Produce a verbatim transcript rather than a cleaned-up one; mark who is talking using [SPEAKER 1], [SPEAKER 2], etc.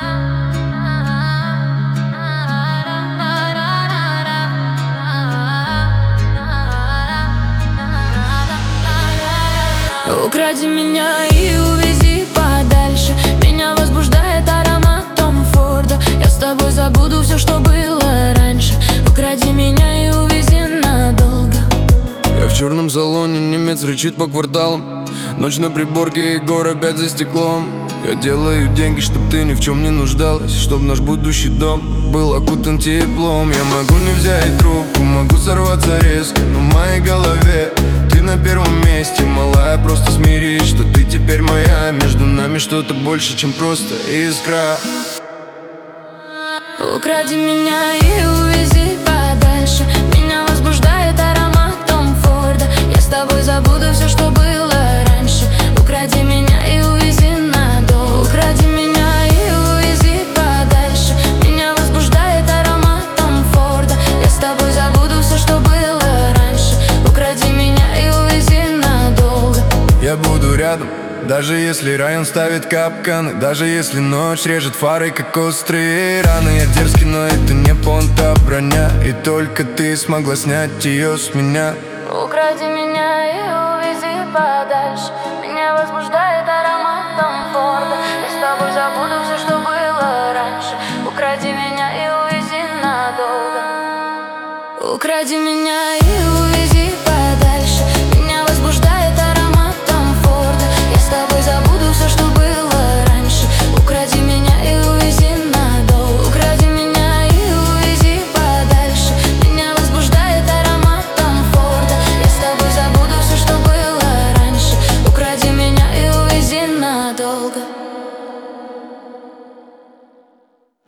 [SPEAKER 1] Укради меня и увези подальше. Меня возбуждает аромат Том Форда. Я с тобой забуду все, что было раньше. Укради меня и увези надолго.
[SPEAKER 2] Я в черном салоне, немец рычит по кварталам. Ночь на приборке, Егор опять за стеклом. Я делаю деньги, чтоб ты ни в чем не нуждалась, чтоб наш будущий дом был окутан теплом. Я могу не взять трубку, могу сорваться резко, но в моей голове ты на первом месте. Малая, просто смирись, что ты теперь моя. Между нами что-то больше, чем просто искра.
[SPEAKER 1] Укради меня и увези подальше. Меня возбуждает аромат Том Форда. Я с тобой забуду все, что было раньше. Укради меня и увези надолго. Укради меня и увези подальше. Меня возбуждает аромат Том Форда. Я с тобой забуду все, что было раньше. Укради меня и увези надолго.
[SPEAKER 2] Я буду рядом, даже если район ставит капканы, даже если ночь режет фары, как острые раны. Я дерзкий, но это не понт, а броня, и только ты смогла снять ее с меня.
[SPEAKER 1] Укради меня и увези подальше. Меня возбуждает аромат Том Форда. Я с тобой забуду все, что было раньше. Укради меня и увези надолго. Укради меня и